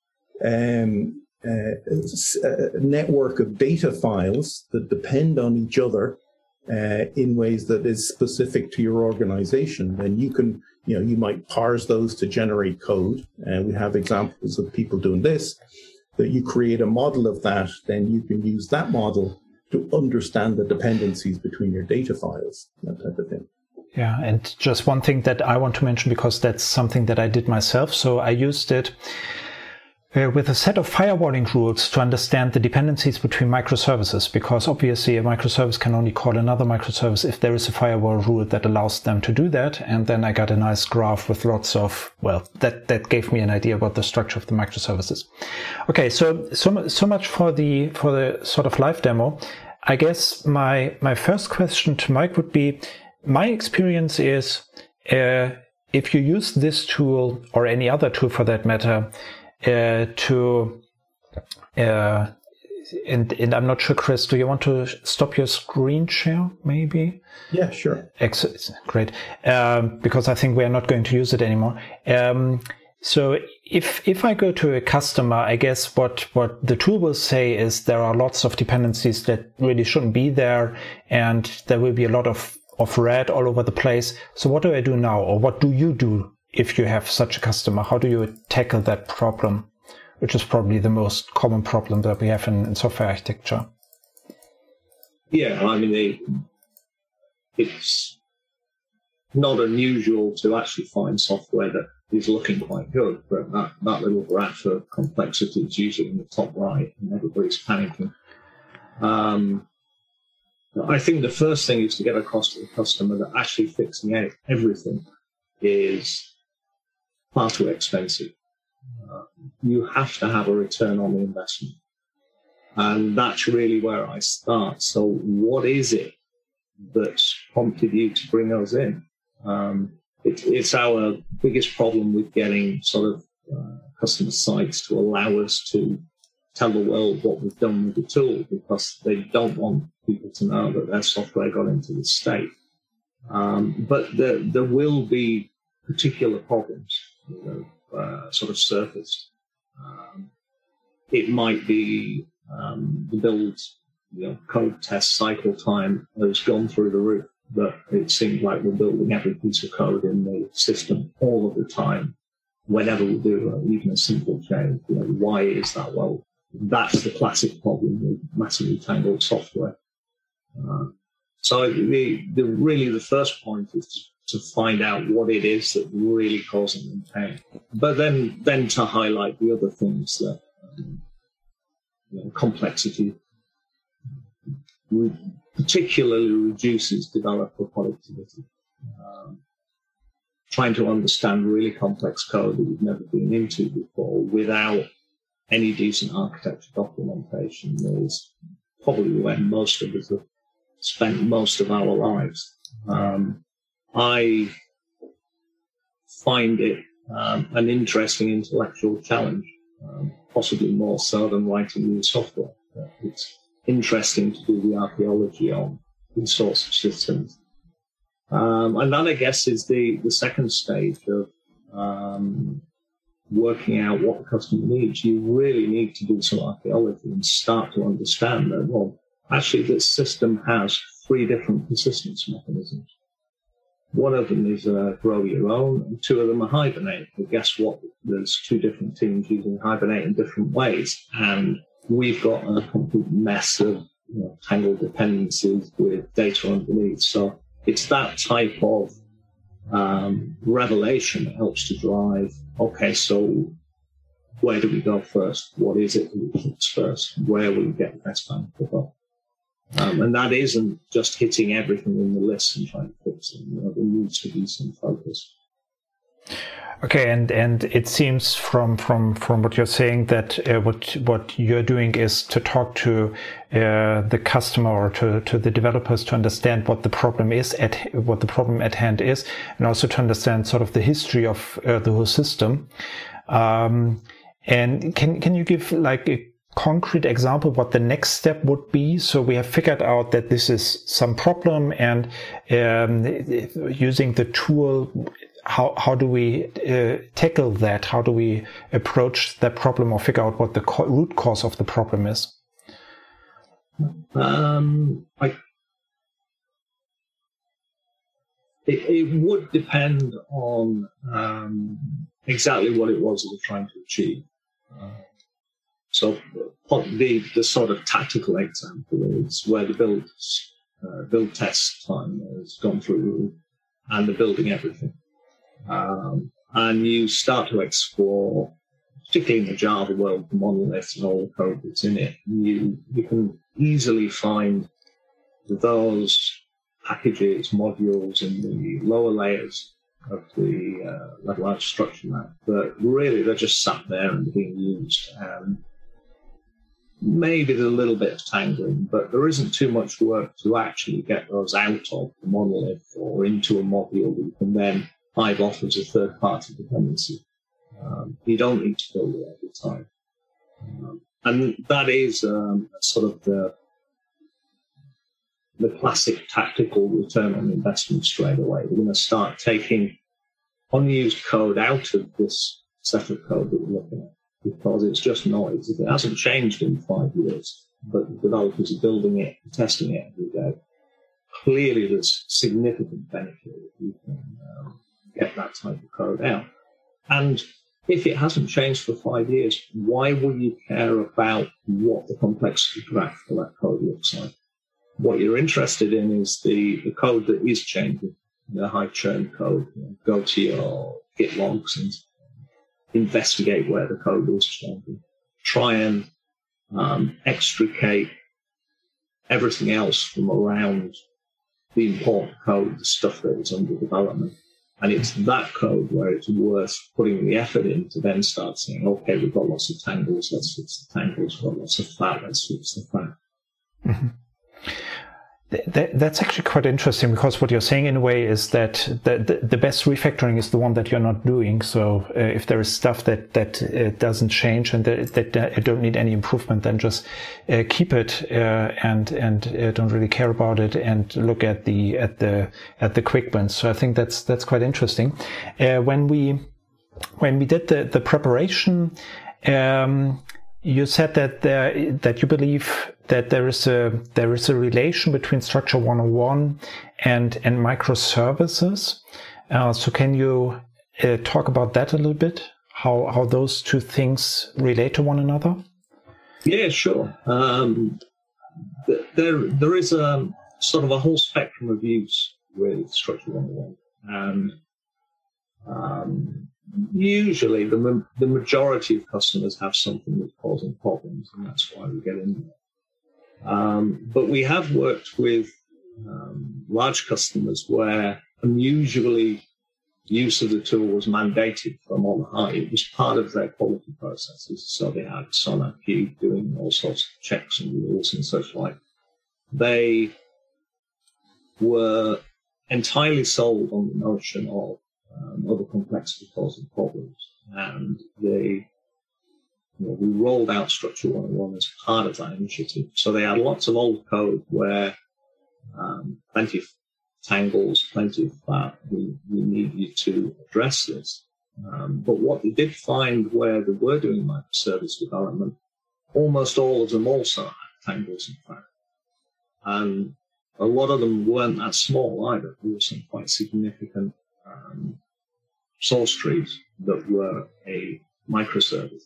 um, uh, a network of data files that depend on each other uh, in ways that is specific to your organization, then you can, you know, you might parse those to generate code. And uh, we have examples of people doing this, that you create a model of that, then you can use that model to understand the dependencies between your data files, that type of thing. Yeah, and just one thing that I want to mention, because that's something that I did myself. So I used it uh, with a set of firewalling rules to understand the dependencies between microservices, because obviously a microservice can only call another microservice if there is a firewall rule that allows them to do that. And then I got a nice graph with lots of, well, that, that gave me an idea about the structure of the microservices. Okay, so, so, so much for the, for the sort of live demo. I guess my, my first question to Mike would be, my experience is, uh, if you use this tool or any other tool for that matter, uh, to, uh, and, and I'm not sure, Chris, do you want to stop your screen share maybe? Yeah, sure. Excellent. Great. Um, because I think we are not going to use it anymore. Um, So if if I go to a customer, I guess what, what the tool will say is there are lots of dependencies that really shouldn't be there, and there will be a lot of, of red all over the place. So what do I do now? Or what do you do if you have such a customer? How do you tackle that problem, which is probably the most common problem that we have in, in software architecture? Yeah, I mean, they, it's not unusual to actually find software that is looking quite good, but that, that little graph of complexity is usually in the top right, and everybody's panicking. Um, I think the first thing is to get across to the customer that actually fixing out everything is far too expensive. Uh, you have to have a return on the investment. And that's really where I start. So what is it that's prompted you to bring us in? Um, it, it's our biggest problem with getting sort of uh, customer sites to allow us to tell the world what we've done with the tool, because they don't want people to know that their software got into this state. Um, but there, there will be particular problems that have uh, sort of surfaced. Um, it might be um, the build, you know, code test cycle time has gone through the roof, but it seems like we're building every piece of code in the system all of the time. Whenever we do uh, even a simple change, you know, why is that? Well, that's the classic problem with massively tangled software. Uh, so the, the really the first point is to find out what it is that really causing them pain, but then then to highlight the other things that um, you know, complexity re- particularly reduces developer productivity. Um, trying to understand really complex code that we've never been into before without any decent architecture documentation is probably where most of us have spent most of our lives. Um, I find it um, an interesting intellectual challenge, um, possibly more so than writing new software. Uh, it's interesting to do the archaeology on these sorts of systems. Um, and that, I guess, is the, the second stage of um, working out what the customer needs, you really need to do some archaeology and start to understand that, well, actually this system has three different persistence mechanisms. One of them is uh, grow your own, and two of them are hibernate. But guess what? There's two different teams using hibernate in different ways, and we've got a complete mess of, you know, tangled dependencies with data underneath. So it's that type of um, revelation that helps to drive, okay, so where do we go first? What is it that we fix first? Where will we get the best bang for the buck? Um, and that isn't just hitting everything in the list and trying to fix it. You know, there needs to be some focus. Okay, and, and it seems from from, from what you're saying that uh, what what you're doing is to talk to uh, the customer or to, to the developers to understand what the problem is at what the problem at hand is, and also to understand sort of the history of uh, the whole system. Um, and can can you give like a concrete example what the next step would be? So we have figured out that this is some problem, and um, using the tool, how how do we uh, tackle that? How do we approach that problem or figure out what the co- root cause of the problem is? Um, I, it, it would depend on um, exactly what it was that we're trying to achieve. Uh, So the, the sort of tactical example is where the build, uh, build test time has gone through and they're building everything. Um, and you start to explore, particularly in the Java world, the monolith and all the code that's in it. You, you can easily find those packages, modules in the lower layers of the uh, levelized structure map, but really they're just sat there and being used. And maybe there's a little bit of tangling, but there isn't too much work to actually get those out of the monolith or into a module that you can then hive off as a third-party dependency. Um, you don't need to build it every time. Um, and that is um, sort of the, the classic tactical return on investment straight away. We're going to start taking unused code out of this set of code that we're looking at, because it's just noise. If it hasn't changed in five years, but the developers are building it and testing it every day, clearly there's significant benefit if you can um, get that type of code out. And if it hasn't changed for five years, why will you care about what the complexity graph for that code looks like? What you're interested in is the, the code that is changing, the high churn code. You know, go to your Git logs and investigate where the code is changing. Try and um, extricate everything else from around the important code, the stuff that is under development. And it's that code where it's worth putting the effort in to then start saying, okay, we've got lots of tangles, let's fix the tangles. We've got lots of fat, let's fix the fat. Mm-hmm. That, that's actually quite interesting, because what you're saying in a way is that the, the, the best refactoring is the one that you're not doing. So uh, if there is stuff that, that uh, doesn't change and that, that uh, don't need any improvement, then just uh, keep it uh, and and uh, don't really care about it and look at the at the at the quick wins. So I think that's that's quite interesting. Uh, when we when we did the the preparation, um, you said that there, that you believe that there is a there is a relation between Structure one oh one and and microservices. Uh, so can you uh, talk about that a little bit? How how those two things relate to one another? Yeah, sure. Um, there there is a sort of a whole spectrum of use with Structure one oh one, and um, usually the the majority of customers have something that's causing problems, and that's why we get in there. Um, but we have worked with um, large customers where unusually use of the tool was mandated from on high. It was part of their quality processes. So they had SonarQube doing all sorts of checks and rules and such like. They were entirely sold on the notion of um, other complexity causing problems. And they You know, we rolled out Structure one oh one as part of that initiative. So they had lots of old code where um, plenty of tangles, plenty of that. We, we need you to address this. Um, but what they did find where they were doing microservice development, almost all of them also had tangles, in fact. And a lot of them weren't that small either. There were some quite significant um, source trees that were a microservice.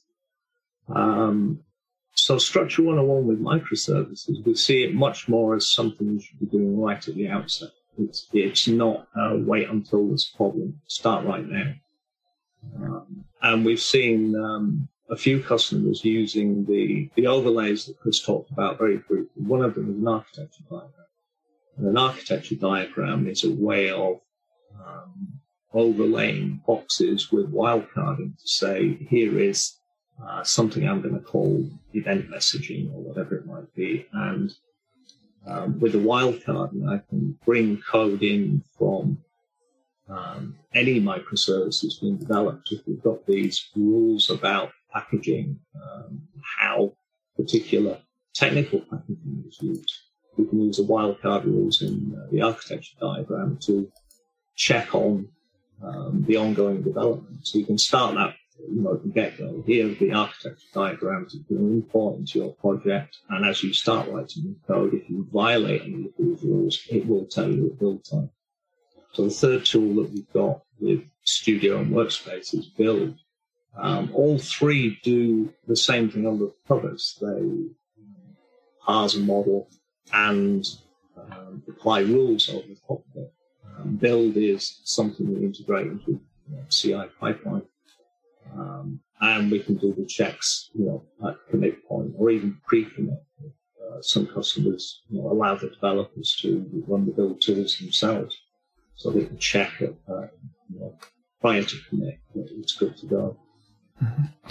Um, so Structure one oh one with microservices, we see it much more as something you should be doing right at the outset. It's, it's not uh, wait until there's a problem, start right now. Um, and we've seen um, a few customers using the, the overlays that Chris talked about very briefly. One of them is an architecture diagram. And an architecture diagram is a way of um, overlaying boxes with wildcarding to say, here is uh, something I'm going to call event messaging or whatever it might be. And um, with the wildcarding, I can bring code in from um, any microservices being developed. If we've got these rules about packaging, um, how particular technical packaging is used, we can use the wildcard rules in uh, the architecture diagram to check on um, the ongoing development. So you can start that, you know, from get-go. Here are the architecture diagrams that you can import into your project. And as you start writing the code, if you violate any of these rules, it will tell you at build time. So the third tool that we've got with Studio and Workspace is Build. Um, all three do the same thing under the covers. They parse a model and um, apply rules over the top of it. Um, build is something we integrate into you know, C I pipeline. Um, and we can do the checks, you know, at commit point or even pre-commit. Uh, some customers you know, allow the developers to run the build tools themselves, so they can check it uh, you know, prior to commit that it's good to go. Mm-hmm.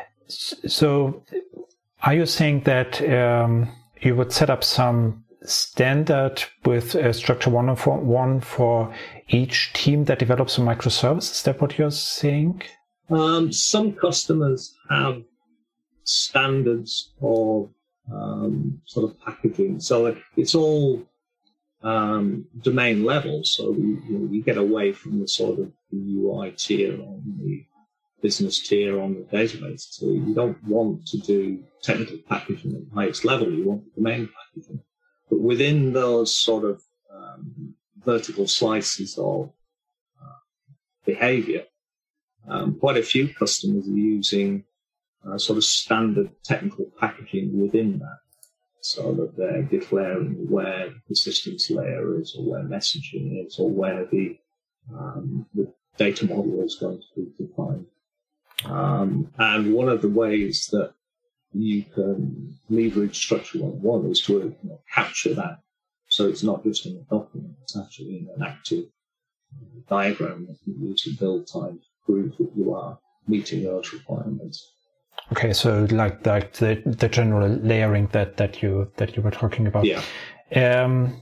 So, are you saying that um, you would set up some standard with uh, Structure one oh one for each team that develops a microservice? Is that what you're saying? Um, some customers have standards of um, sort of packaging, so it's all um, domain level. So you, you, know, you get away from the sort of the U I tier on the business tier on the database tier. You don't want to do technical packaging at the highest level. You want the domain packaging, but within those sort of um, vertical slices of uh, behavior. Um, quite a few customers are using uh, sort of standard technical packaging within that, so that they're declaring where the systems layer is, or where messaging is, or where the, um, the data model is going to be defined. Um, and one of the ways that you can leverage Structure one oh one is to you know, capture that, so it's not just in a document; it's actually in an active diagram that you use to build time. Prove that you are meeting those requirements. Okay, so like like the, the general layering that, that you that you were talking about. Yeah. Um,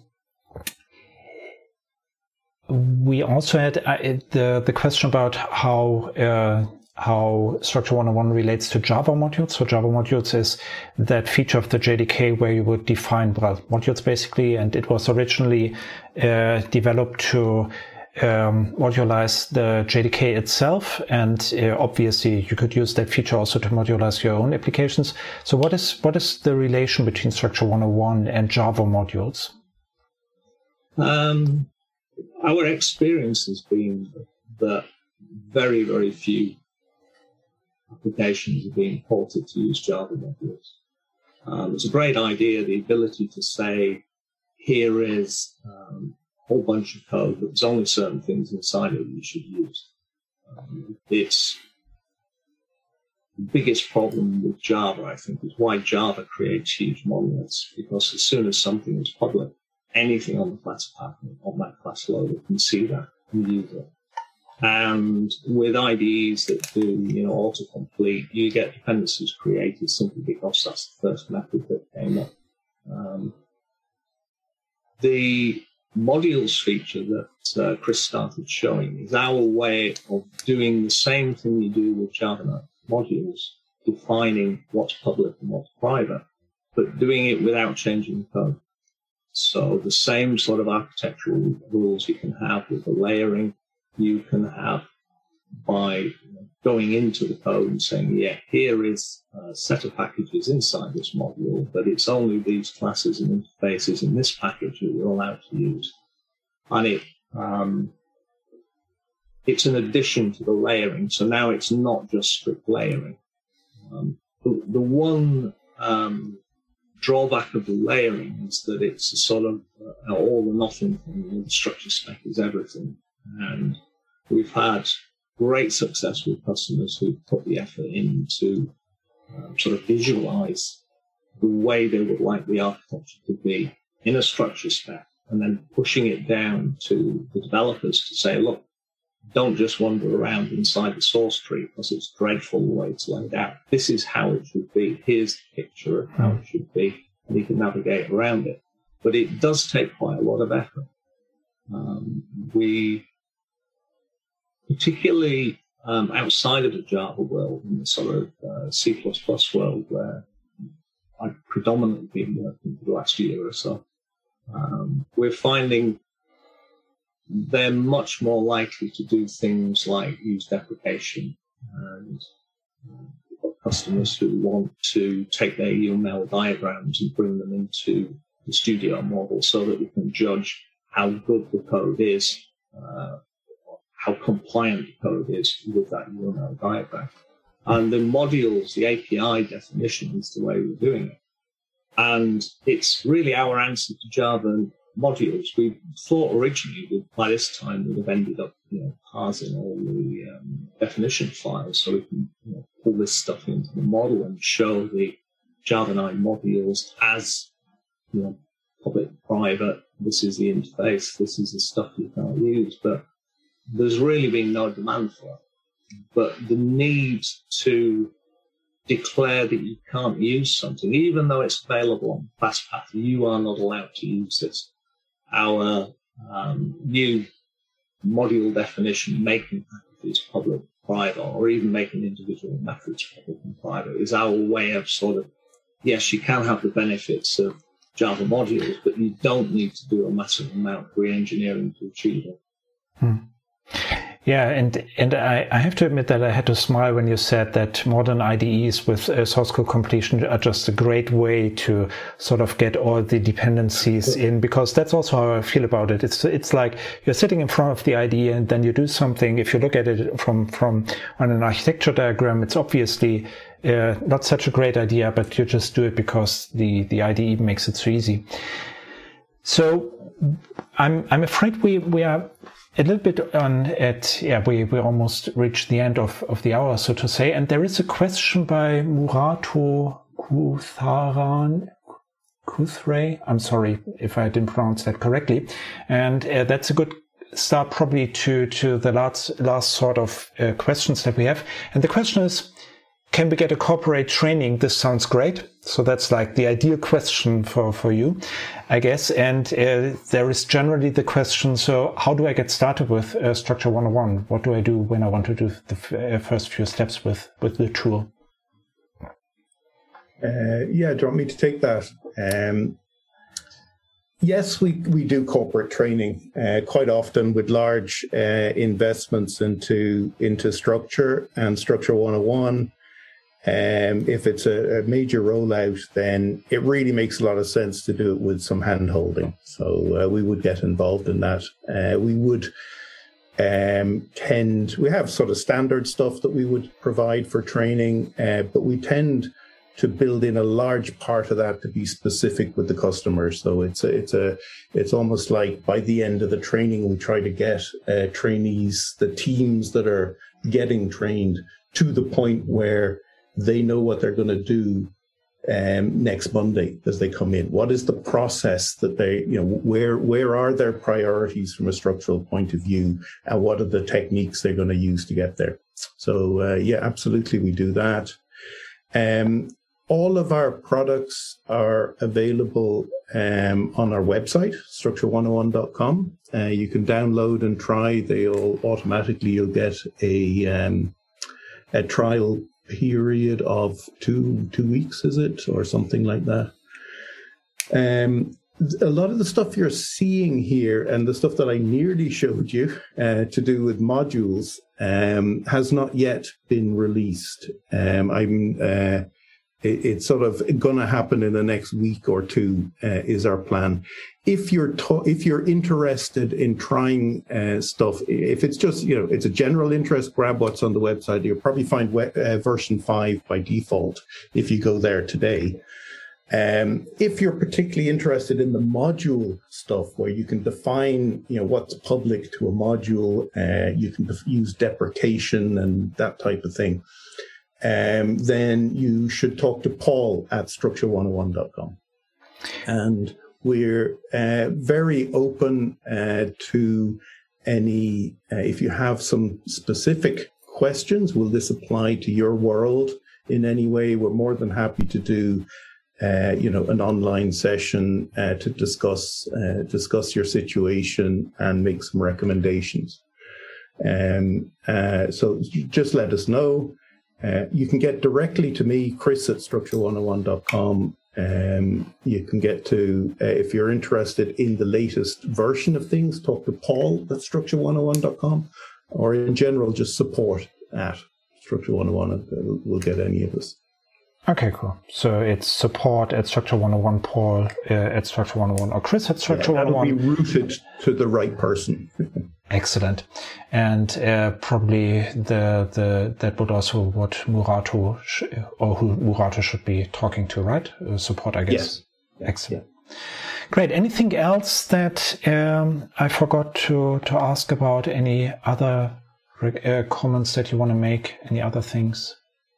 we also had uh, the the question about how uh, how Structure one oh one relates to Java modules. So Java modules is that feature of the J D K where you would define well modules basically, and it was originally uh, developed to Um, modularize the J D K itself, and uh, obviously you could use that feature also to modularize your own applications. So what is what is the relation between Structure one oh one and Java modules? Um, our experience has been that very, very few applications are being ported to use Java modules. Um, it's a great idea, the ability to say, here is um, whole bunch of code, but there's only certain things inside it you should use. Um, it's the biggest problem with Java, I think, is why Java creates huge monoliths, because as soon as something is public, anything on the class pattern, on that class loader can see that and use it. And with I D Es that do, you know, autocomplete, you get dependencies created simply because that's the first method that came up. Um, the modules feature that uh, Chris started showing is our way of doing the same thing you do with Java modules, defining what's public and what's private, but doing it without changing the code. So the same sort of architectural rules you can have with the layering, you can have by going into the code and saying, yeah, here is a set of packages inside this module, but it's only these classes and interfaces in this package that you're allowed to use. And it, um, it's an addition to the layering. So now it's not just strict layering. Um, the, the one um, drawback of the layering is that it's a sort of uh, all or nothing thing. The structure spec is everything. And we've had great success with customers who put the effort in to um, sort of visualize the way they would like the architecture to be in a structure spec, and then pushing it down to the developers to say, look, don't just wander around inside the source tree because it's dreadful the way it's laid out. This is how it should be. Here's the picture of how it should be, and you can navigate around it. But it does take quite a lot of effort. Um, we, particularly um, outside of the Java world, in the sort of uh, C plus plus world where I've predominantly been working for the last year or so, um, we're finding they're much more likely to do things like use deprecation, and uh, we've got customers who want to take their U M L diagrams and bring them into the Studio model so that we can judge how good the code is, uh, how compliant the code is with that U M L diagram. And the modules, the A P I definition is the way we're doing it. And it's really our answer to Java modules. We thought originally that by this time we'd have ended up, you know, parsing all the um, definition files so we can, you know, pull this stuff into the model and show the Java nine modules as, you know, public, private. This is the interface. This is the stuff you can't use. But there's really been no demand for it. But the need to declare that you can't use something, even though it's available on FastPath, you are not allowed to use this. Our um, new module definition, making packages public, private, or even making individual methods public and private, is our way of sort of, yes, you can have the benefits of Java modules, but you don't need to do a massive amount of re-engineering to achieve it. Hmm. Yeah, and and I, I have to admit that I had to smile when you said that modern I D Es with uh, source code completion are just a great way to sort of get all the dependencies in, because that's also how I feel about it. It's it's like you're sitting in front of the I D E and then you do something. If you look at it from from on an architecture diagram, it's obviously uh, not such a great idea, but you just do it because the the I D E makes it so easy. So I'm I'm afraid we we are a little bit on at, yeah, we, we almost reached the end of, of the hour, so to say. And there is a question by Murato Kutharan, Kuthray. I'm sorry if I didn't pronounce that correctly. And uh, that's a good start probably to, to the last, last sort of uh, questions that we have. And the question is, can we get a corporate training? This sounds great. So that's like the ideal question for, for you, I guess. And uh, there is generally the question, so how do I get started with uh, Structure one oh one? What do I do when I want to do the f uh, first few steps with, with the tool? Uh, yeah, do you want me to take that? Um, yes, we, we do corporate training uh, quite often with large uh, investments into, into Structure and Structure one oh one. Um, if it's a, a major rollout, then it really makes a lot of sense to do it with some hand-holding. So uh, we would get involved in that. Uh, we would um, tend, we have sort of standard stuff that we would provide for training, uh, but we tend to build in a large part of that to be specific with the customer. So it's a, it's a, it's almost like by the end of the training, we try to get uh, trainees, the teams that are getting trained, to the point where they know what they're going to do um, next Monday as they come in. What is the process that they, you know, where where are their priorities from a structural point of view, and what are the techniques they're going to use to get there? So uh, yeah, absolutely, we do that. Um, all of our products are available um, on our website, structure one oh one dot com. Uh, you can download and try. They'll automatically, you'll get a um, a trial period of two two weeks, is it, or something like that. Um, a lot of the stuff you're seeing here and the stuff that I nearly showed you uh, to do with modules um, has not yet been released. Um, I'm, uh, it, it's sort of going to happen in the next week or two uh, is our plan. If you're to- if you're interested in trying uh, stuff, if it's just, you know, it's a general interest, grab what's on the website. You'll probably find we- uh, version five by default if you go there today. Um, if you're particularly interested in the module stuff, where you can define, you know, what's public to a module, uh, you can def- use deprecation and that type of thing, um, then you should talk to Paul at structure one oh one dot com. And we're uh, very open uh, to any, uh, if you have some specific questions, will this apply to your world in any way? We're more than happy to do Uh, you know, an online session uh, to discuss uh, discuss your situation and make some recommendations. Um, uh, so just let us know. Uh, you can get directly to me, Chris at structure one oh one dot com. Um, you can get to, uh, if you're interested in the latest version of things, talk to Paul at structure one oh one dot com, or in general, just support at structure one oh one. We'll get any of us. Okay, cool. So it's support at structure one oh one, Paul uh, at structure one oh one, or Chris at structure yeah, one oh one. That'll be routed to the right person. Excellent. And uh, probably the the that would also what Murato sh- or who Murato should be talking to, right? Uh, support, I guess. Yes. Excellent. Yeah. Great. Anything else that um, I forgot to to ask about? Any other uh, comments that you want to make? Any other things?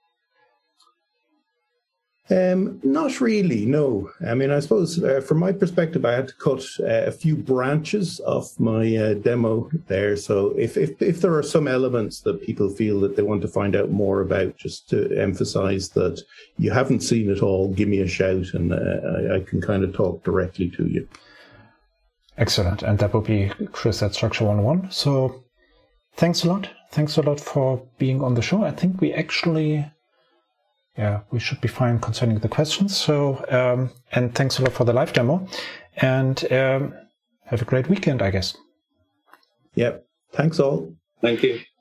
Um, not really, no. I mean, I suppose uh, from my perspective, I had to cut uh, a few branches off my uh, demo there. So if, if if there are some elements that people feel that they want to find out more about, just to emphasize that you haven't seen it all, give me a shout and uh, I, I can kind of talk directly to you. Excellent. And that will be Chris at structure one oh one. So thanks a lot. Thanks a lot for being on the show. I think we actually... Yeah, we should be fine concerning the questions. So, um, and thanks a lot for the live demo, and um, have a great weekend, I guess. Yep. Thanks all. Thank you.